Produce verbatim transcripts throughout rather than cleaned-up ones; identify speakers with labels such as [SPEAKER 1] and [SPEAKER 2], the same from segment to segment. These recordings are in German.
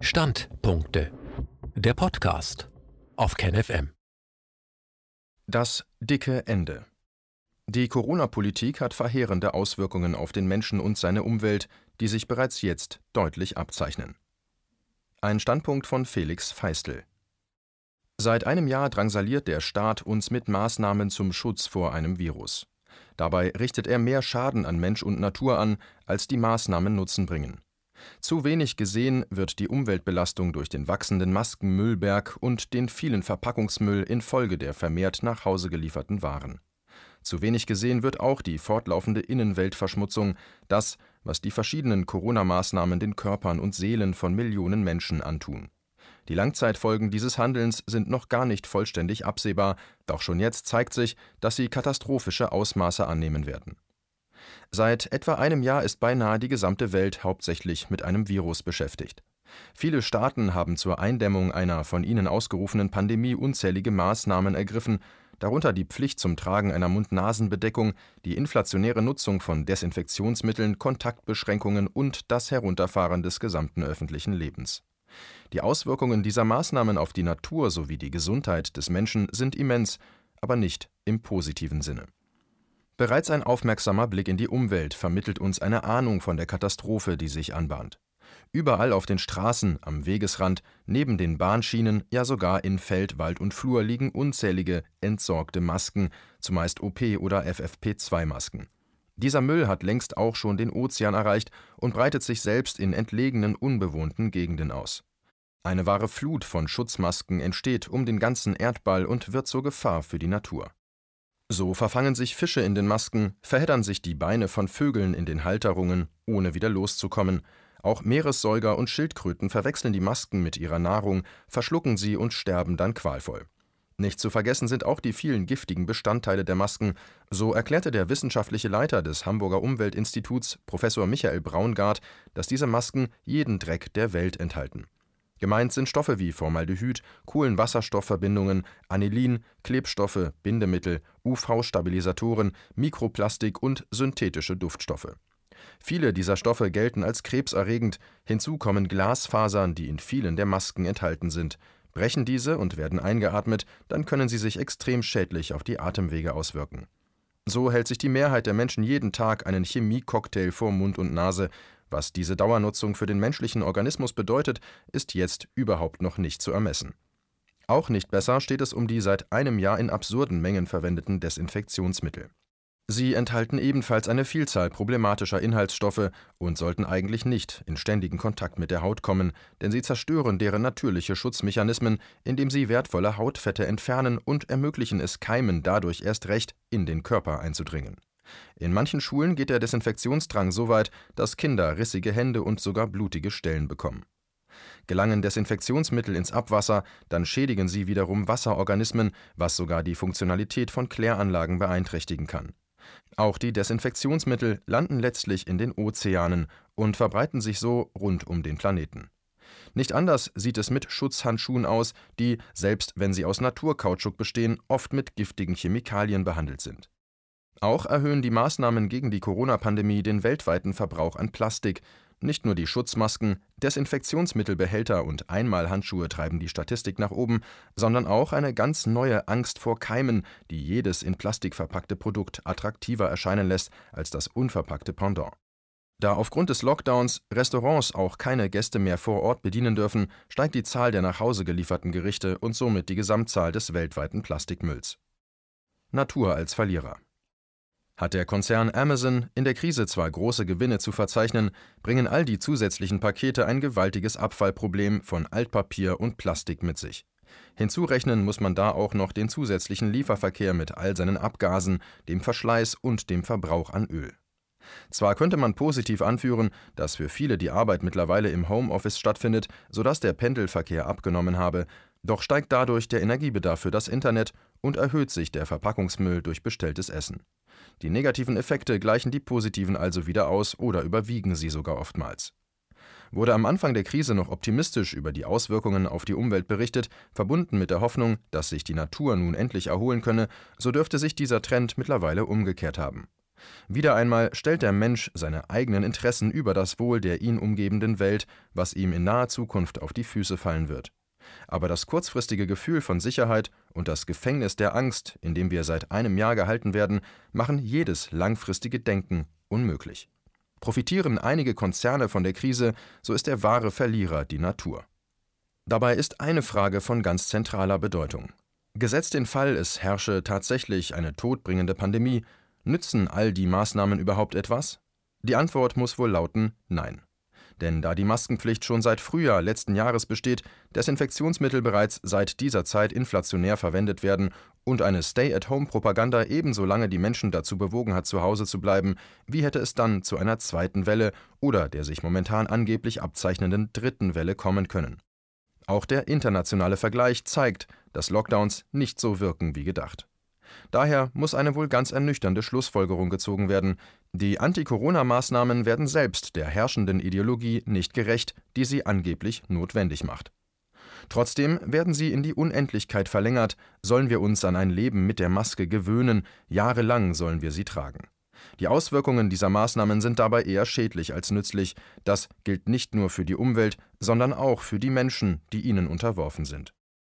[SPEAKER 1] Standpunkte. Der Podcast auf KenFM.
[SPEAKER 2] Das dicke Ende. Die Corona-Politik hat verheerende Auswirkungen auf den Menschen und seine Umwelt, die sich bereits jetzt deutlich abzeichnen. Ein Standpunkt von Felix Feistel. Seit einem Jahr drangsaliert der Staat uns mit Maßnahmen zum Schutz vor einem Virus. Dabei richtet er mehr Schaden an Mensch und Natur an, als die Maßnahmen Nutzen bringen. Zu wenig gesehen wird die Umweltbelastung durch den wachsenden Maskenmüllberg und den vielen Verpackungsmüll infolge der vermehrt nach Hause gelieferten Waren. Zu wenig gesehen wird auch die fortlaufende Innenweltverschmutzung, das, was die verschiedenen Corona-Maßnahmen den Körpern und Seelen von Millionen Menschen antun. Die Langzeitfolgen dieses Handelns sind noch gar nicht vollständig absehbar, doch schon jetzt zeigt sich, dass sie katastrophische Ausmaße annehmen werden. Seit etwa einem Jahr ist beinahe die gesamte Welt hauptsächlich mit einem Virus beschäftigt. Viele Staaten haben zur Eindämmung einer von ihnen ausgerufenen Pandemie unzählige Maßnahmen ergriffen, darunter die Pflicht zum Tragen einer Mund-Nasen-Bedeckung, die inflationäre Nutzung von Desinfektionsmitteln, Kontaktbeschränkungen und das Herunterfahren des gesamten öffentlichen Lebens. Die Auswirkungen dieser Maßnahmen auf die Natur sowie die Gesundheit des Menschen sind immens, aber nicht im positiven Sinne. Bereits ein aufmerksamer Blick in die Umwelt vermittelt uns eine Ahnung von der Katastrophe, die sich anbahnt. Überall auf den Straßen, am Wegesrand, neben den Bahnschienen, ja sogar in Feld, Wald und Flur liegen unzählige entsorgte Masken, zumeist O P- oder F F P zwei Masken. Dieser Müll hat längst auch schon den Ozean erreicht und breitet sich selbst in entlegenen, unbewohnten Gegenden aus. Eine wahre Flut von Schutzmasken entsteht um den ganzen Erdball und wird zur Gefahr für die Natur. So verfangen sich Fische in den Masken, verheddern sich die Beine von Vögeln in den Halterungen, ohne wieder loszukommen. Auch Meeressäuger und Schildkröten verwechseln die Masken mit ihrer Nahrung, verschlucken sie und sterben dann qualvoll. Nicht zu vergessen sind auch die vielen giftigen Bestandteile der Masken, so erklärte der wissenschaftliche Leiter des Hamburger Umweltinstituts, Professor Michael Braungart, dass diese Masken jeden Dreck der Welt enthalten. Gemeint sind Stoffe wie Formaldehyd, Kohlenwasserstoffverbindungen, Anilin, Klebstoffe, Bindemittel, U V-Stabilisatoren, Mikroplastik und synthetische Duftstoffe. Viele dieser Stoffe gelten als krebserregend, hinzu kommen Glasfasern, die in vielen der Masken enthalten sind. Brechen diese und werden eingeatmet, dann können sie sich extrem schädlich auf die Atemwege auswirken. So hält sich die Mehrheit der Menschen jeden Tag einen Chemie-Cocktail vor Mund und Nase. Was diese Dauernutzung für den menschlichen Organismus bedeutet, ist jetzt überhaupt noch nicht zu ermessen. Auch nicht besser steht es um die seit einem Jahr in absurden Mengen verwendeten Desinfektionsmittel. Sie enthalten ebenfalls eine Vielzahl problematischer Inhaltsstoffe und sollten eigentlich nicht in ständigen Kontakt mit der Haut kommen, denn sie zerstören deren natürliche Schutzmechanismen, indem sie wertvolle Hautfette entfernen und ermöglichen es Keimen dadurch erst recht, in den Körper einzudringen. In manchen Schulen geht der Desinfektionsdrang so weit, dass Kinder rissige Hände und sogar blutige Stellen bekommen. Gelangen Desinfektionsmittel ins Abwasser, dann schädigen sie wiederum Wasserorganismen, was sogar die Funktionalität von Kläranlagen beeinträchtigen kann. Auch die Desinfektionsmittel landen letztlich in den Ozeanen und verbreiten sich so rund um den Planeten. Nicht anders sieht es mit Schutzhandschuhen aus, die, selbst wenn sie aus Naturkautschuk bestehen, oft mit giftigen Chemikalien behandelt sind. Auch erhöhen die Maßnahmen gegen die Corona-Pandemie den weltweiten Verbrauch an Plastik. Nicht nur die Schutzmasken, Desinfektionsmittelbehälter und Einmalhandschuhe treiben die Statistik nach oben, sondern auch eine ganz neue Angst vor Keimen, die jedes in Plastik verpackte Produkt attraktiver erscheinen lässt als das unverpackte Pendant. Da aufgrund des Lockdowns Restaurants auch keine Gäste mehr vor Ort bedienen dürfen, steigt die Zahl der nach Hause gelieferten Gerichte und somit die Gesamtzahl des weltweiten Plastikmülls. Natur als Verlierer. Hat der Konzern Amazon in der Krise zwar große Gewinne zu verzeichnen, bringen all die zusätzlichen Pakete ein gewaltiges Abfallproblem von Altpapier und Plastik mit sich. Hinzurechnen muss man da auch noch den zusätzlichen Lieferverkehr mit all seinen Abgasen, dem Verschleiß und dem Verbrauch an Öl. Zwar könnte man positiv anführen, dass für viele die Arbeit mittlerweile im Homeoffice stattfindet, sodass der Pendelverkehr abgenommen habe, doch steigt dadurch der Energiebedarf für das Internet und erhöht sich der Verpackungsmüll durch bestelltes Essen. Die negativen Effekte gleichen die positiven also wieder aus oder überwiegen sie sogar oftmals. Wurde am Anfang der Krise noch optimistisch über die Auswirkungen auf die Umwelt berichtet, verbunden mit der Hoffnung, dass sich die Natur nun endlich erholen könne, so dürfte sich dieser Trend mittlerweile umgekehrt haben. Wieder einmal stellt der Mensch seine eigenen Interessen über das Wohl der ihn umgebenden Welt, was ihm in naher Zukunft auf die Füße fallen wird. Aber das kurzfristige Gefühl von Sicherheit und das Gefängnis der Angst, in dem wir seit einem Jahr gehalten werden, machen jedes langfristige Denken unmöglich. Profitieren einige Konzerne von der Krise, so ist der wahre Verlierer die Natur. Dabei ist eine Frage von ganz zentraler Bedeutung. Gesetzt den Fall, es herrsche tatsächlich eine todbringende Pandemie, nützen all die Maßnahmen überhaupt etwas? Die Antwort muss wohl lauten Nein. Denn da die Maskenpflicht schon seit Frühjahr letzten Jahres besteht, Desinfektionsmittel bereits seit dieser Zeit inflationär verwendet werden und eine Stay-at-home-Propaganda ebenso lange die Menschen dazu bewogen hat, zu Hause zu bleiben, wie hätte es dann zu einer zweiten Welle oder der sich momentan angeblich abzeichnenden dritten Welle kommen können? Auch der internationale Vergleich zeigt, dass Lockdowns nicht so wirken wie gedacht. Daher muss eine wohl ganz ernüchternde Schlussfolgerung gezogen werden: Die Anti-Corona-Maßnahmen werden selbst der herrschenden Ideologie nicht gerecht, die sie angeblich notwendig macht. Trotzdem werden sie in die Unendlichkeit verlängert, sollen wir uns an ein Leben mit der Maske gewöhnen, jahrelang sollen wir sie tragen. Die Auswirkungen dieser Maßnahmen sind dabei eher schädlich als nützlich. Das gilt nicht nur für die Umwelt, sondern auch für die Menschen, die ihnen unterworfen sind.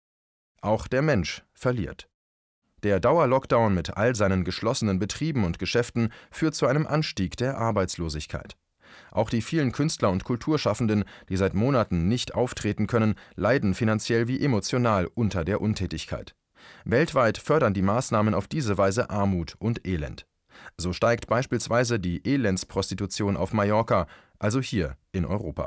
[SPEAKER 2] Auch der Mensch verliert. Der Dauerlockdown mit all seinen geschlossenen Betrieben und Geschäften führt zu einem Anstieg der Arbeitslosigkeit. Auch die vielen Künstler und Kulturschaffenden, die seit Monaten nicht auftreten können, leiden finanziell wie emotional unter der Untätigkeit. Weltweit fördern die Maßnahmen auf diese Weise Armut und Elend. So steigt beispielsweise die Elendsprostitution auf Mallorca, also hier in Europa.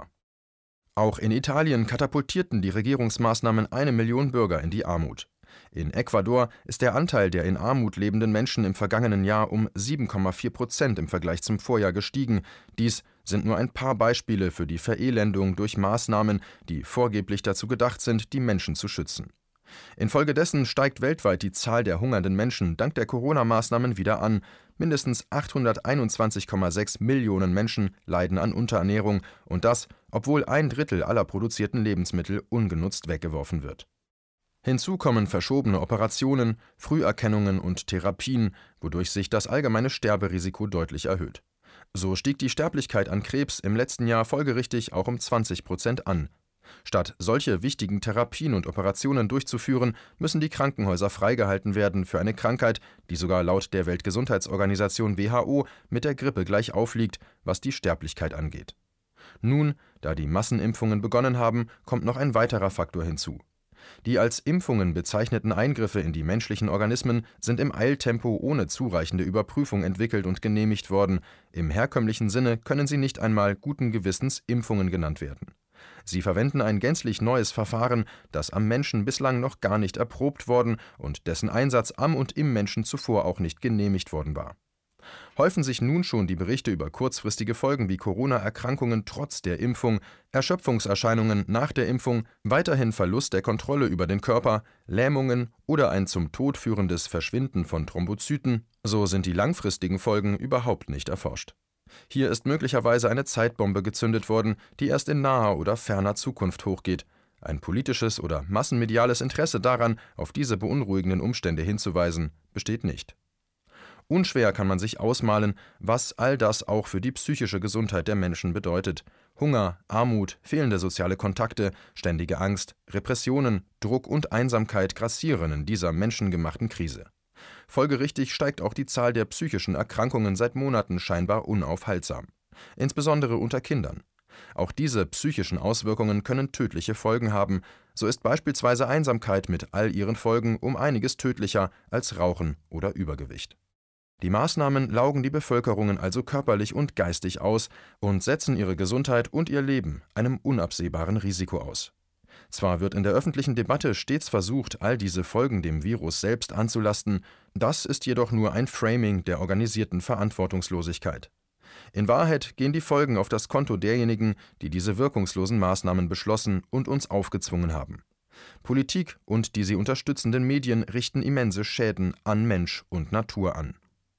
[SPEAKER 2] Auch in Italien katapultierten die Regierungsmaßnahmen eine Million Bürger in die Armut. In Ecuador ist der Anteil der in Armut lebenden Menschen im vergangenen Jahr um sieben Komma vier Prozent im Vergleich zum Vorjahr gestiegen. Dies sind nur ein paar Beispiele für die Verelendung durch Maßnahmen, die vorgeblich dazu gedacht sind, die Menschen zu schützen. Infolgedessen steigt weltweit die Zahl der hungernden Menschen dank der Corona-Maßnahmen wieder an. Mindestens achthunderteinundzwanzig Komma sechs Millionen Menschen leiden an Unterernährung, und das, obwohl ein Drittel aller produzierten Lebensmittel ungenutzt weggeworfen wird. Hinzu kommen verschobene Operationen, Früherkennungen und Therapien, wodurch sich das allgemeine Sterberisiko deutlich erhöht. So stieg die Sterblichkeit an Krebs im letzten Jahr folgerichtig auch um zwanzig Prozent an. Statt solche wichtigen Therapien und Operationen durchzuführen, müssen die Krankenhäuser freigehalten werden für eine Krankheit, die sogar laut der Weltgesundheitsorganisation W H O mit der Grippe gleich aufliegt, was die Sterblichkeit angeht. Nun, da die Massenimpfungen begonnen haben, kommt noch ein weiterer Faktor hinzu. Die als Impfungen bezeichneten Eingriffe in die menschlichen Organismen sind im Eiltempo ohne zureichende Überprüfung entwickelt und genehmigt worden. Im herkömmlichen Sinne können sie nicht einmal guten Gewissens Impfungen genannt werden. Sie verwenden ein gänzlich neues Verfahren, das am Menschen bislang noch gar nicht erprobt worden und dessen Einsatz am und im Menschen zuvor auch nicht genehmigt worden war. Häufen sich nun schon die Berichte über kurzfristige Folgen wie Corona-Erkrankungen trotz der Impfung, Erschöpfungserscheinungen nach der Impfung, weiterhin Verlust der Kontrolle über den Körper, Lähmungen oder ein zum Tod führendes Verschwinden von Thrombozyten, so sind die langfristigen Folgen überhaupt nicht erforscht. Hier ist möglicherweise eine Zeitbombe gezündet worden, die erst in naher oder ferner Zukunft hochgeht. Ein politisches oder massenmediales Interesse daran, auf diese beunruhigenden Umstände hinzuweisen, besteht nicht. Unschwer kann man sich ausmalen, was all das auch für die psychische Gesundheit der Menschen bedeutet. Hunger, Armut, fehlende soziale Kontakte, ständige Angst, Repressionen, Druck und Einsamkeit grassieren in dieser menschengemachten Krise. Folgerichtig steigt auch die Zahl der psychischen Erkrankungen seit Monaten scheinbar unaufhaltsam, insbesondere unter Kindern. Auch diese psychischen Auswirkungen können tödliche Folgen haben, so ist beispielsweise Einsamkeit mit all ihren Folgen um einiges tödlicher als Rauchen oder Übergewicht. Die Maßnahmen laugen die Bevölkerungen also körperlich und geistig aus und setzen ihre Gesundheit und ihr Leben einem unabsehbaren Risiko aus. Zwar wird in der öffentlichen Debatte stets versucht, all diese Folgen dem Virus selbst anzulasten, das ist jedoch nur ein Framing der organisierten Verantwortungslosigkeit. In Wahrheit gehen die Folgen auf das Konto derjenigen, die diese wirkungslosen Maßnahmen beschlossen und uns aufgezwungen haben. Politik und die sie unterstützenden Medien richten immense Schäden an Mensch und Natur an.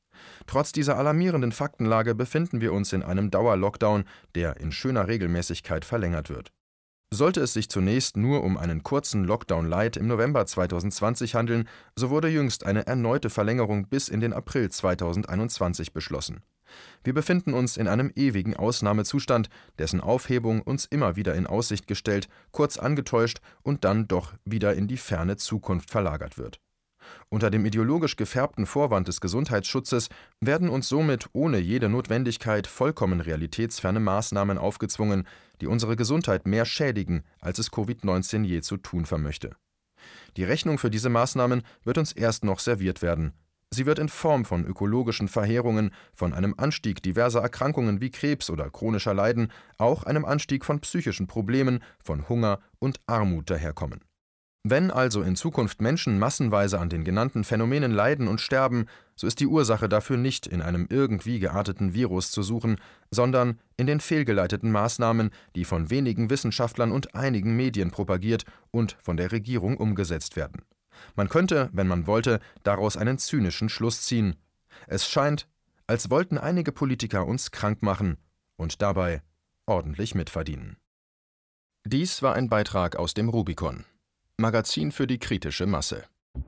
[SPEAKER 2] Trotz dieser alarmierenden Faktenlage befinden wir uns in einem Dauerlockdown, der in schöner Regelmäßigkeit verlängert wird. Sollte es sich zunächst nur um einen kurzen Lockdown Light im November zweitausendzwanzig handeln, so wurde jüngst eine erneute Verlängerung bis in den April zweitausendeinundzwanzig beschlossen. Wir befinden uns in einem ewigen Ausnahmezustand, dessen Aufhebung uns immer wieder in Aussicht gestellt, kurz angetäuscht und dann doch wieder in die ferne Zukunft verlagert wird. Unter dem ideologisch gefärbten Vorwand des Gesundheitsschutzes werden uns somit ohne jede Notwendigkeit vollkommen realitätsferne Maßnahmen aufgezwungen, die unsere Gesundheit mehr schädigen, als es Covid neunzehn je zu tun vermöchte. Die Rechnung für diese Maßnahmen wird uns erst noch serviert werden. Sie wird in Form von ökologischen Verheerungen, von einem Anstieg diverser Erkrankungen wie Krebs oder chronischer Leiden, auch einem Anstieg von psychischen Problemen, von Hunger und Armut daherkommen. Wenn also in Zukunft Menschen massenweise an den genannten Phänomenen leiden und sterben, so ist die Ursache dafür nicht in einem irgendwie gearteten Virus zu suchen, sondern in den fehlgeleiteten Maßnahmen, die von wenigen Wissenschaftlern und einigen Medien propagiert und von der Regierung umgesetzt werden. Man könnte, wenn man wollte, daraus einen zynischen Schluss ziehen. Es scheint, als wollten einige Politiker uns krank machen und dabei ordentlich mitverdienen. Dies war ein Beitrag aus dem Rubicon, Magazin für die kritische Masse.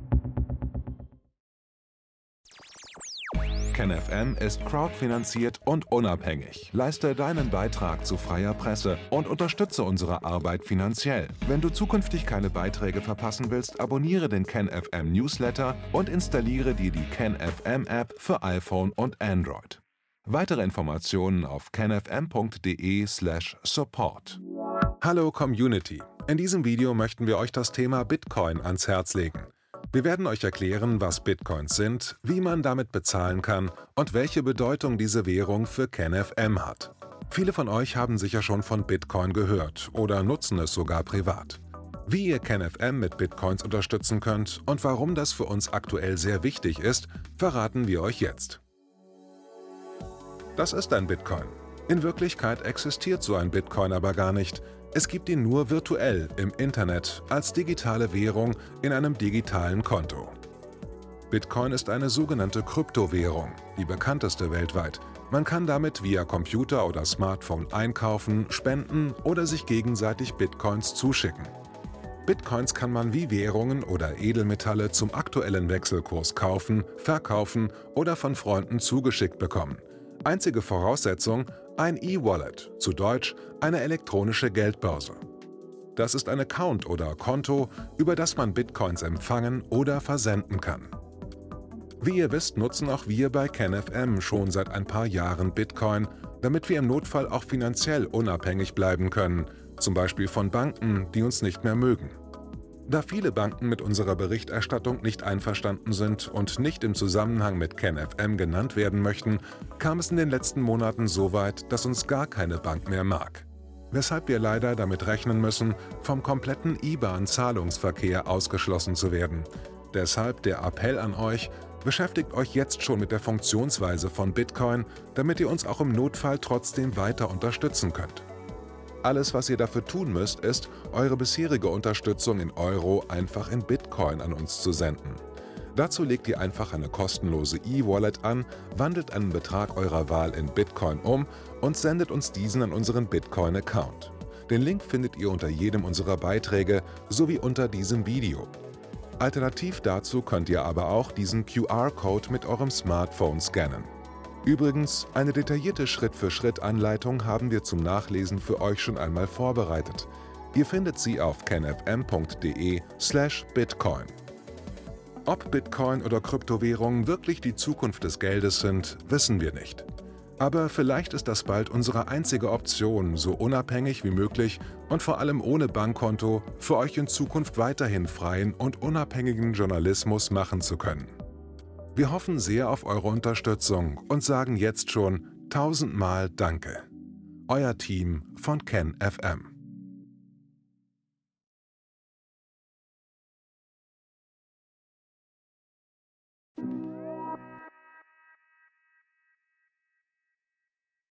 [SPEAKER 3] KenFM ist crowdfinanziert und unabhängig. Leiste deinen Beitrag zu freier Presse und unterstütze unsere Arbeit finanziell. Wenn du zukünftig keine Beiträge verpassen willst, abonniere den KenFM Newsletter und installiere dir die KenFM App für iPhone und Android. Weitere Informationen auf kenfm punkt de slash support. Hallo Community! In diesem Video möchten wir euch das Thema Bitcoin ans Herz legen. Wir werden euch erklären, was Bitcoins sind, wie man damit bezahlen kann und welche Bedeutung diese Währung für KenFM hat. Viele von euch haben sicher schon von Bitcoin gehört oder nutzen es sogar privat. Wie ihr KenFM mit Bitcoins unterstützen könnt und warum das für uns aktuell sehr wichtig ist, verraten wir euch jetzt. Das ist ein Bitcoin. In Wirklichkeit existiert so ein Bitcoin aber gar nicht. Es gibt ihn nur virtuell im Internet als digitale Währung in einem digitalen Konto. Bitcoin ist eine sogenannte Kryptowährung, die bekannteste weltweit. Man kann damit via Computer oder Smartphone einkaufen, spenden oder sich gegenseitig Bitcoins zuschicken. Bitcoins kann man wie Währungen oder Edelmetalle zum aktuellen Wechselkurs kaufen, verkaufen oder von Freunden zugeschickt bekommen. Einzige Voraussetzung: ein E-Wallet, zu Deutsch eine elektronische Geldbörse. Das ist ein Account oder Konto, über das man Bitcoins empfangen oder versenden kann. Wie ihr wisst, nutzen auch wir bei KenFM schon seit ein paar Jahren Bitcoin, damit wir im Notfall auch finanziell unabhängig bleiben können, zum Beispiel von Banken, die uns nicht mehr mögen. Da viele Banken mit unserer Berichterstattung nicht einverstanden sind und nicht im Zusammenhang mit KenFM genannt werden möchten, kam es in den letzten Monaten so weit, dass uns gar keine Bank mehr mag. Weshalb wir leider damit rechnen müssen, vom kompletten I B A N-Zahlungsverkehr ausgeschlossen zu werden. Deshalb der Appell an euch: Beschäftigt euch jetzt schon mit der Funktionsweise von Bitcoin, damit ihr uns auch im Notfall trotzdem weiter unterstützen könnt. Alles, was ihr dafür tun müsst, ist, eure bisherige Unterstützung in Euro einfach in Bitcoin an uns zu senden. Dazu legt ihr einfach eine kostenlose E-Wallet an, wandelt einen Betrag eurer Wahl in Bitcoin um und sendet uns diesen an unseren Bitcoin-Account. Den Link findet ihr unter jedem unserer Beiträge sowie unter diesem Video. Alternativ dazu könnt ihr aber auch diesen Q R-Code mit eurem Smartphone scannen. Übrigens, eine detaillierte Schritt-für-Schritt-Anleitung haben wir zum Nachlesen für euch schon einmal vorbereitet. Ihr findet sie auf kenfm punkt de slash bitcoin. Ob Bitcoin oder Kryptowährungen wirklich die Zukunft des Geldes sind, wissen wir nicht. Aber vielleicht ist das bald unsere einzige Option, so unabhängig wie möglich und vor allem ohne Bankkonto für euch in Zukunft weiterhin freien und unabhängigen Journalismus machen zu können. Wir hoffen sehr auf eure Unterstützung und sagen jetzt schon tausendmal Danke. Euer Team von KenFM.